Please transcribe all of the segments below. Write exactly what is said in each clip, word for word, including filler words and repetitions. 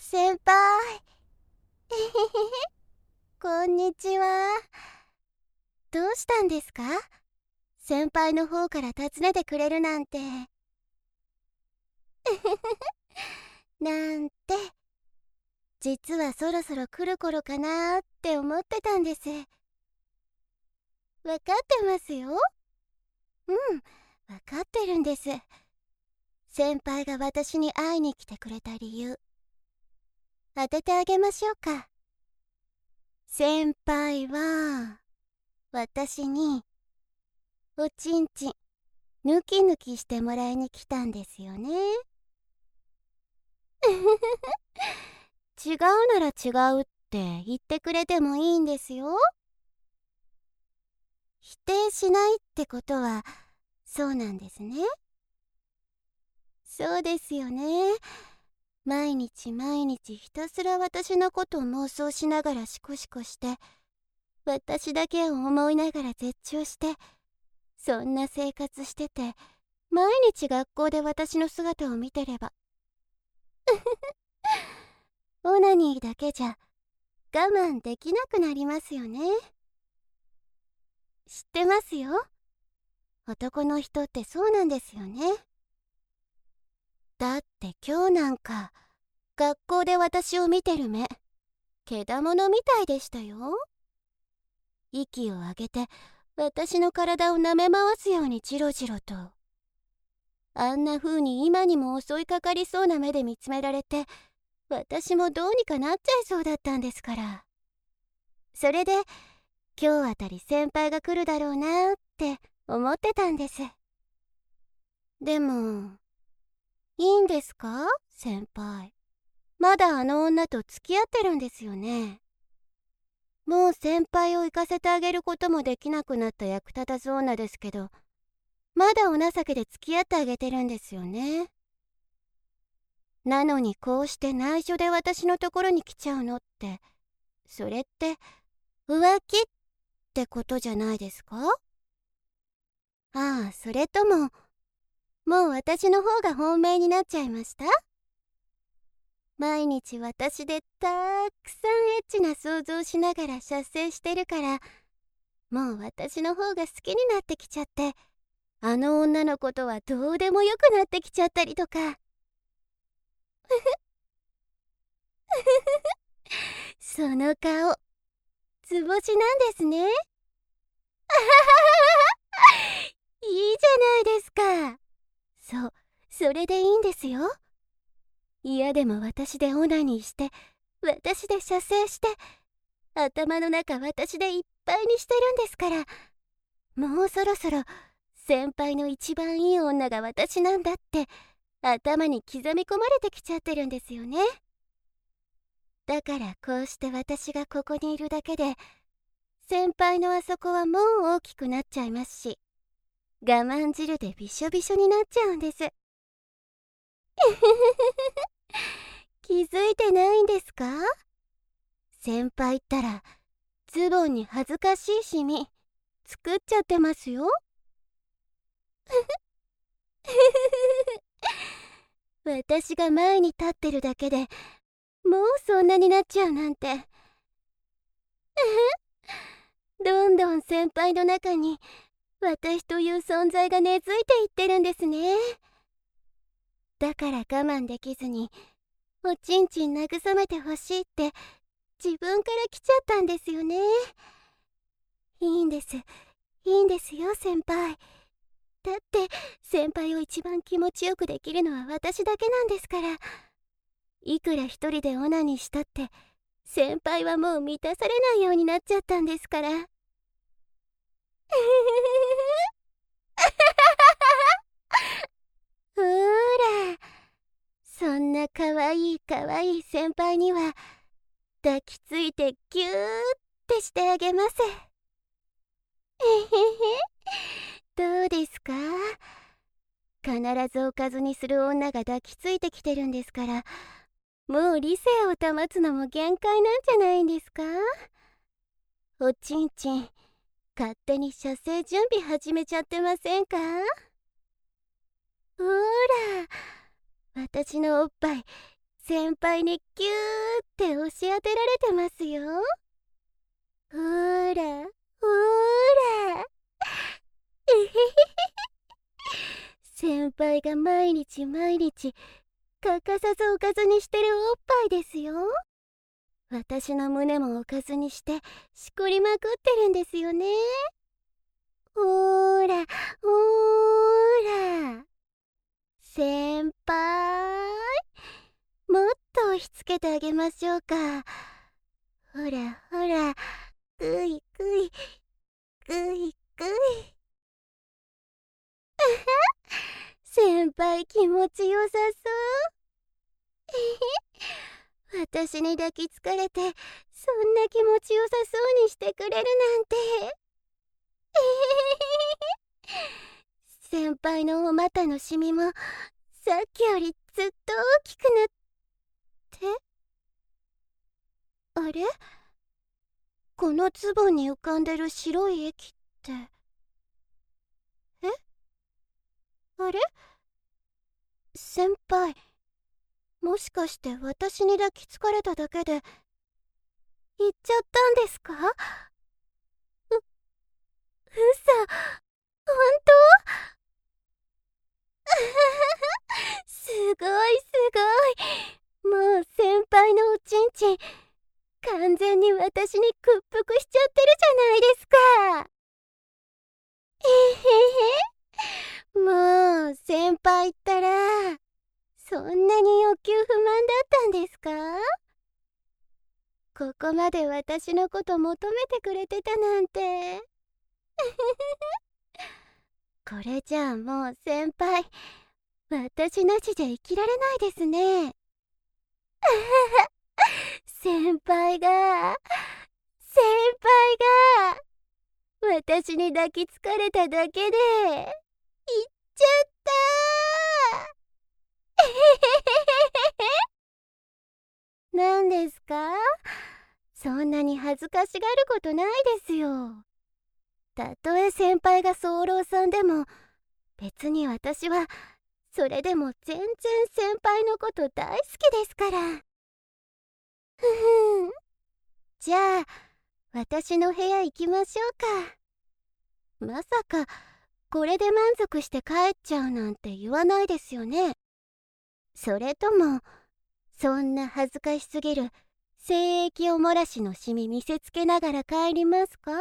先輩こんにちは。どうしたんですか？先輩の方から訪ねてくれるなんてなんて、実はそろそろ来る頃かなーって思ってたんです。わかってますよ。うん、わかってるんです。先輩が私に会いに来てくれた理由、当ててあげましょうか。先輩は私におちんちんヌキヌキしてもらいに来たんですよね。違うなら違うって言ってくれてもいいんですよ。否定しないってことはそうなんですね。そうですよね。毎日毎日ひたすら私のことを妄想しながらシコシコして、私だけを思いながら絶頂して、そんな生活してて、毎日学校で私の姿を見てればオナニーだけじゃ我慢できなくなりますよね。知ってますよ。男の人ってそうなんですよね。だって今日なんか学校で私を見てる目、けだものみたいでしたよ。息を上げて私の体を舐め回すようにジロジロと。あんな風に今にも襲いかかりそうな目で見つめられて、私もどうにかなっちゃいそうだったんですから。それで今日あたり先輩が来るだろうなーって思ってたんです。でもいいんですか先輩。まだあの女と付き合ってるんですよね。もう先輩を行かせてあげることもできなくなった役立たず女ですけど、まだお情けで付き合ってあげてるんですよね。なのにこうして内緒で私のところに来ちゃうのって、それって浮気ってことじゃないですか？ああ、それとももう私の方が本命になっちゃいました？毎日私でたくさんエッチな想像しながら射精してるから、もう私の方が好きになってきちゃって、あの女のことはどうでもよくなってきちゃったりとか。その顔、図星なんですね。いいじゃないですか。そう、それでいいんですよ。嫌でも私でオナニーして、私で射精して、頭の中私でいっぱいにしてるんですから、もうそろそろ先輩の一番いい女が私なんだって頭に刻み込まれてきちゃってるんですよね。だからこうして私がここにいるだけで、先輩のあそこはもう大きくなっちゃいますし、我慢汁でびしょびしょになっちゃうんです。気づいてないんですか？先輩ったらズボンに恥ずかしいシミ作っちゃってますよ。私が前に立ってるだけでもうそんなになっちゃうなんて。どんどん先輩の中に私という存在が根付いていってるんですね。だから我慢できずにおちんちん慰めてほしいって自分から来ちゃったんですよね。いいんです、いいんですよ先輩。だって先輩を一番気持ちよくできるのは私だけなんですから。いくら一人でオナニーしたって先輩はもう満たされないようになっちゃったんですから。ほーら、そんなかわいいかわいい先輩には抱きついてギューってしてあげます。えへへ、どうですか？必ずおかずにする女が抱きついてきてるんですから、もう理性を保つのも限界なんじゃないんですか？おちんちん勝手に射精準備始めちゃってませんか？ほーら、私のおっぱい先輩にキューって押し当てられてますよ。ほーらほーらえへへへ。先輩が毎日毎日欠かさずおかずにしてるおっぱいですよ。私の胸もおかずにしてしこりまくってるんですよね。ほーらほーら先輩、もっと押し付けてあげましょうか。ほらほら、ぐいぐいぐいぐい先輩気持ちよさそう。私に抱きつかれてそんな気持ちよさそうにしてくれるなんて。先輩のお股のシミもさっきよりずっと大きくなってあれ、この壺に浮かんでる白い液ってえあれ、先輩、もしかして私に抱きつかれただけで行っちゃったんですか？う、嘘、本当？すごいすごい。もう先輩のおちんちん完全に私に屈服しちゃってるじゃないですか。えへへ。もう先輩ったらそんなに欲求不満だったんですか？ここまで私のこと求めてくれてたなんて。これじゃあもう先輩、私なしで生きられないですね。先輩が、先輩が、私に抱きつかれただけで、行っちゃったー。何ですか？そんなに恥ずかしがることないですよ。たとえ先輩が早漏さんでも、別に私は、それでも全然先輩のこと大好きですから。ふふん。じゃあ、私の部屋行きましょうか。まさか、これで満足して帰っちゃうなんて言わないですよね。それとも、そんな恥ずかしすぎる精液お漏らしのシミ見せつけながら帰りますか？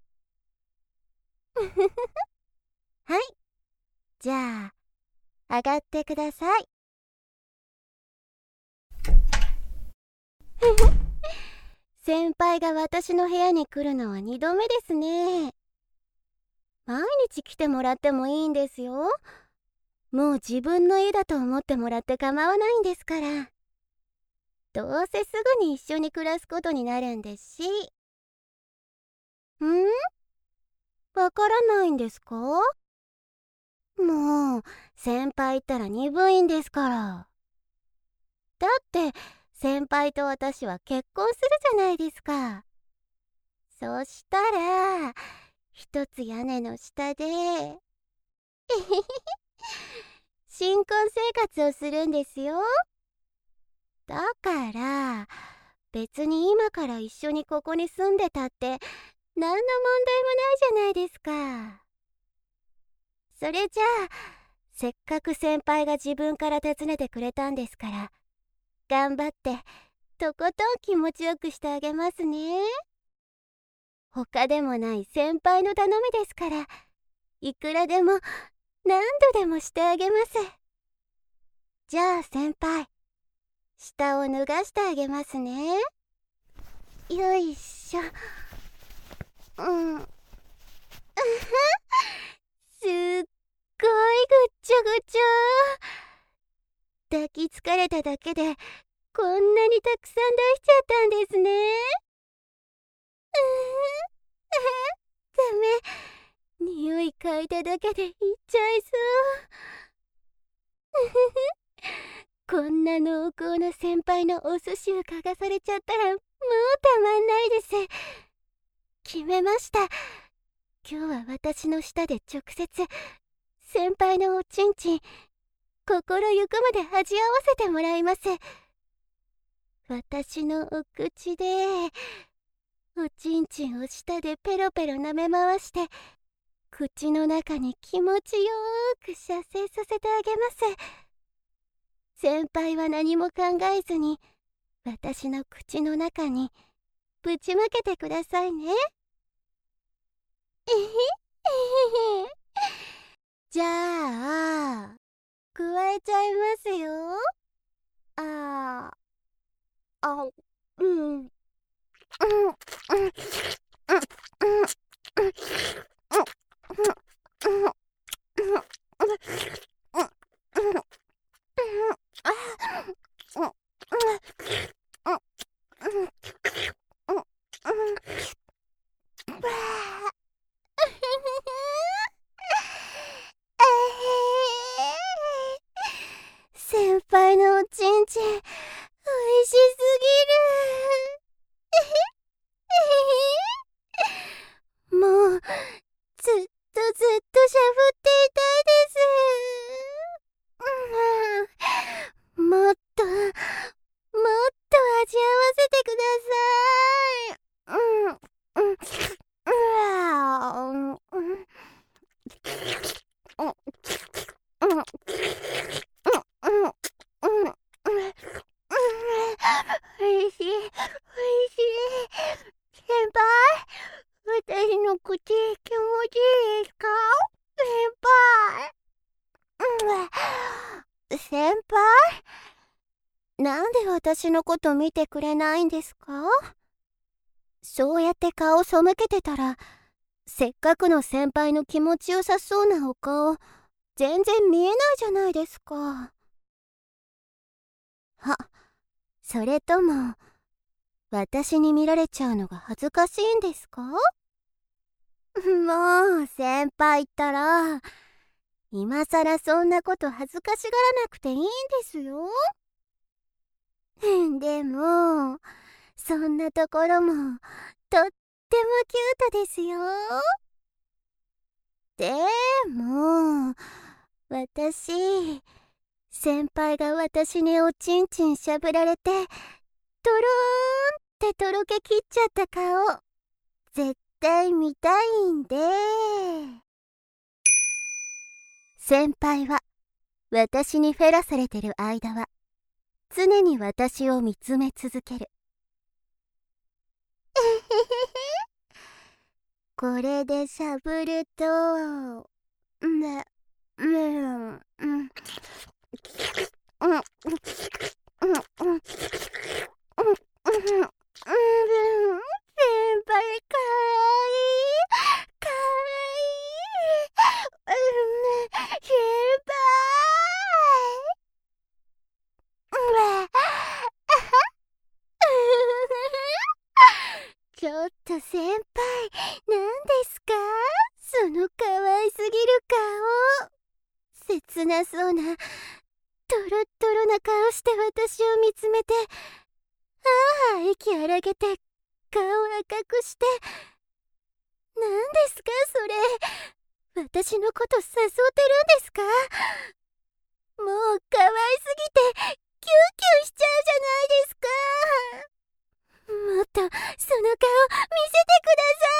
はい。じゃあ、上がってください。先輩が私の部屋に来るのはにどめですね。毎日来てもらってもいいんですよ。もう自分の家だと思ってもらって構わないんですから。どうせすぐに一緒に暮らすことになるんですし。ん？わからないんですか？もう、先輩ったら鈍いんですから。だって、先輩と私は結婚するじゃないですか。そしたら、一つ屋根の下で、新婚生活をするんですよ。だから、別に今から一緒にここに住んでたって、何の問題もないじゃないですか。それじゃあ、せっかく先輩が自分から訪ねてくれたんですから、頑張って、とことん気持ちよくしてあげますね。他でもない先輩の頼みですから、いくらでも、何度でもしてあげます。じゃあ先輩、下を脱がしてあげますね。よいしょ。うん。すっごいぐっちょぐちょ。抱きつかれただけでこんなにたくさん出しちゃったんですね。うーん、ダメ。匂い嗅いだだけでいっちゃいそう。こんな濃厚な先輩のお寿司を嗅がされちゃったらもうたまんないです。決めました。今日は私の舌で直接先輩のおちんちん心ゆくまで味合わせてもらいます。 私のお口でおちんちんを舌でペロペロ舐め回して口の中に気持ちよーく射精させてあげます。先輩は何も考えずに私の口の中にぶちまけてくださいね。えへえへへ。じゃあ加えちゃいますよ。あああうんうんうん先輩のおちんちん、おいしすぎる。もう、ずっとずっとしゃぶっていたいです。もっと、もっと味合わせてください。うん、うん、うわうん、うん、おいしい、おいしい。先輩、私の口気持ちいいですか？先輩。うん、先輩？なんで私のこと見てくれないんですか？そうやって顔背けてたら、せっかくの先輩の気持ちよさそうなお顔、全然見えないじゃないですか。あ、それとも、私に見られちゃうのが恥ずかしいんですか？もう、先輩ったら、今さらそんなこと恥ずかしがらなくていいんですよ。でも、そんなところも、とってもキュートですよ。でも、私、先輩が私におちんちんしゃぶられて、とろーんってとろけきっちゃった顔、絶対見たいんで。先輩は、私にフェラされてる間は、常に私を見つめ続ける。これでしゃぶると、ね、ね、うん、うん、うん、うん、うん、うん、うん、先輩かわいい、かわいい、うん、先輩、うん、ちょっと先輩、何ですか？その可愛すぎる顔。切なそうな、トロットロな顔して私を見つめて、ああ、息荒げて、顔赤くして。何ですかそれ。私のこと誘ってるんですか？もう可愛すぎて、キュンキュンしちゃうじゃないですか。もっとその顔見せてくださ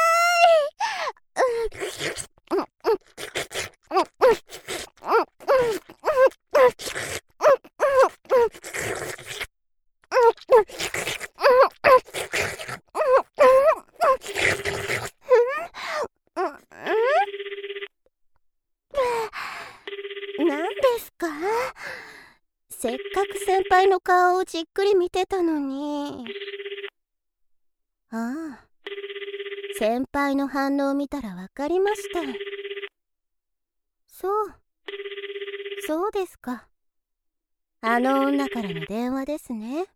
い。何ですか？せっかく先輩の顔をじっくり見てたのに。ああ、先輩の反応を見たらわかりました。そう、そうですか。あの女からの電話ですね。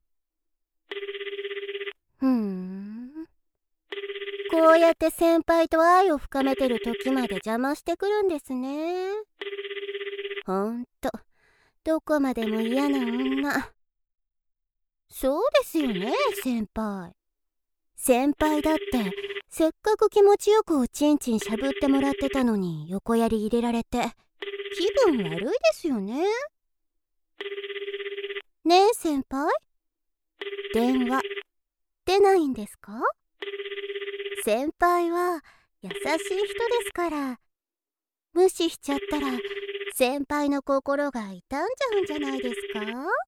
ふーん。こうやって先輩と愛を深めてる時まで邪魔してくるんですね。ほんと、どこまでも嫌な女。そうですよね、先輩。先輩だって、せっかく気持ちよくおちんちんしゃぶってもらってたのに横やり入れられて、気分悪いですよね。ねえ先輩、 電話出ないんですか？先輩は優しい人ですから、無視しちゃったら先輩の心が傷んじゃうんじゃないですか？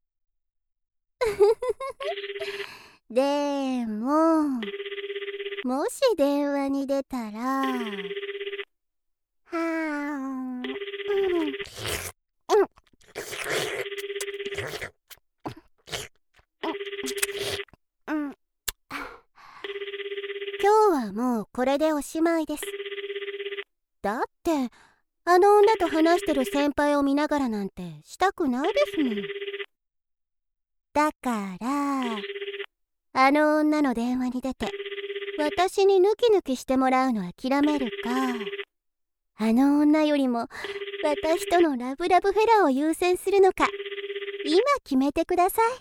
でも、もし電話に出たら、はーん、うん、うん、うん、今日はもうこれでおしまいです。だってあの女と話してる先輩を見ながらなんてしたくないですもん。だからあの女の電話に出て私にヌキヌキしてもらうのは諦めるか、あの女よりも私とのラブラブフェラを優先するのか、今決めてください。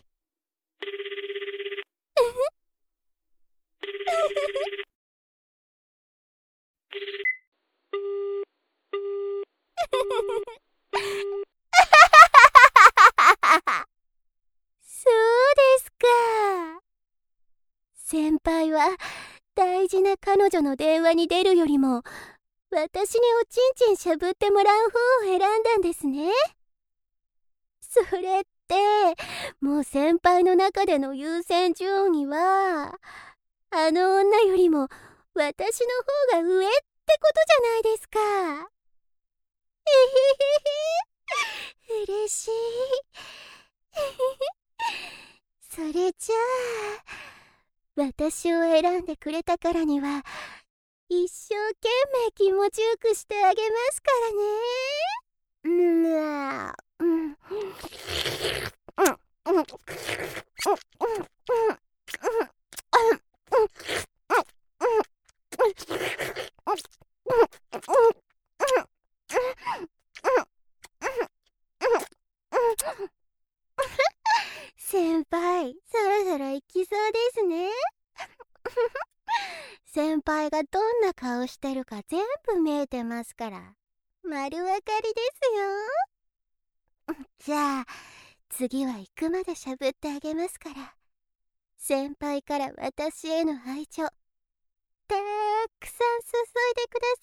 そうですか。先輩は大事な彼女の電話に出るよりも私におちんちんしゃぶってもらう方を選んだんですね。それってもう先輩の中での優先順位はあの女よりも私の方が上ってことじゃないですか。えへへへ、嬉しい。それじゃあ私を選んでくれたからには一生懸命気持ちよくしてあげますからね。うんうんうんうんうん先輩、そろそろ行きそうですね。先輩がどんな顔してるか全部見えてますから丸分かりですよ。じゃあ次は行くまでしゃぶってあげますから、先輩から私への愛情たくさん注いでくだ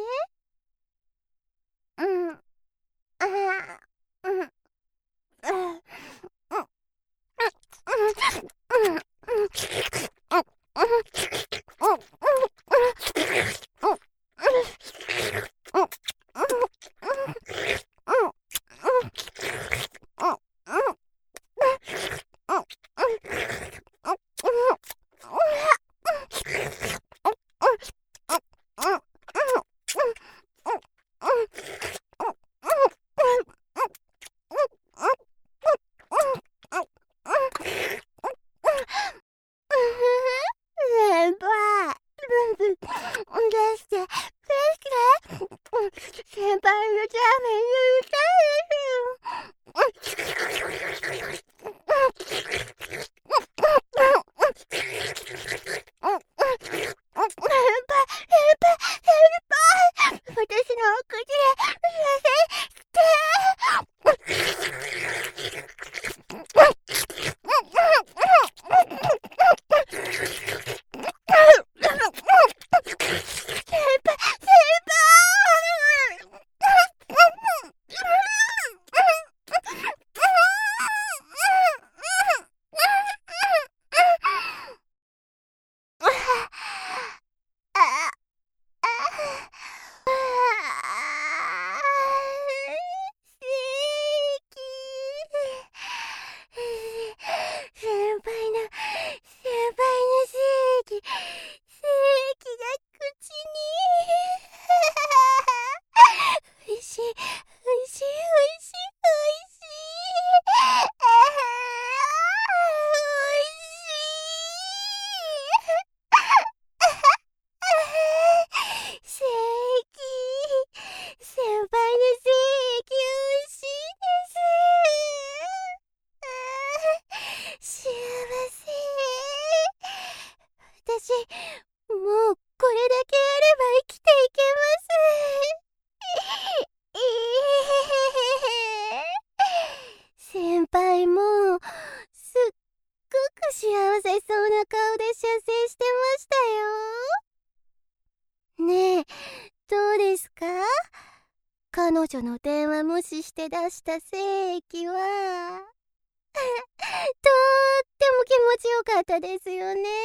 さいね。うん、あうん、うん、うん、先輩、出して、出して。先輩のために歌私のお口で女の電話無視して出した精液はとっても気持ちよかったですよね。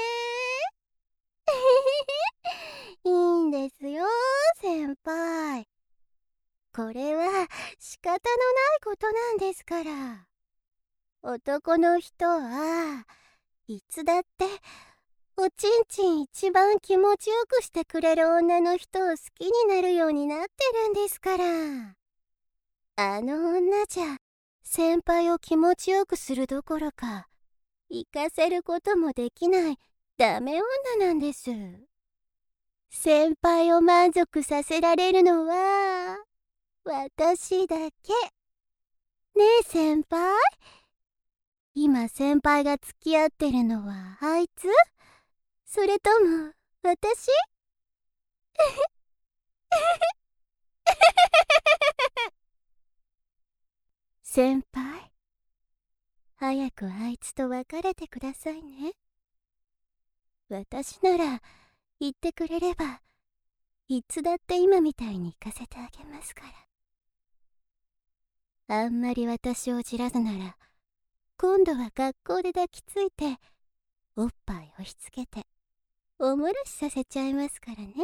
いいんですよ、先輩。これは仕方のないことなんですから。男の人はいつだっておちんちん一番気持ちよくしてくれる女の人を好きになるようになってるんですから。あの女じゃ先輩を気持ちよくするどころか行かせることもできないダメ女なんです。先輩を満足させられるのは私だけ。ねえ先輩、今先輩が付き合ってるのはあいつ？それとも私？先輩、早くあいつと別れてくださいね。私なら言ってくれればいつだって今みたいに行かせてあげますから。あんまり私をじらすなら今度は学校で抱きついておっぱい押し付けておもらしさせちゃいますからね。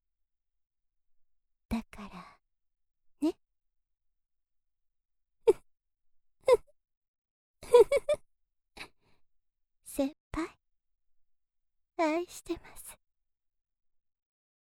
だからね。先輩、愛してます。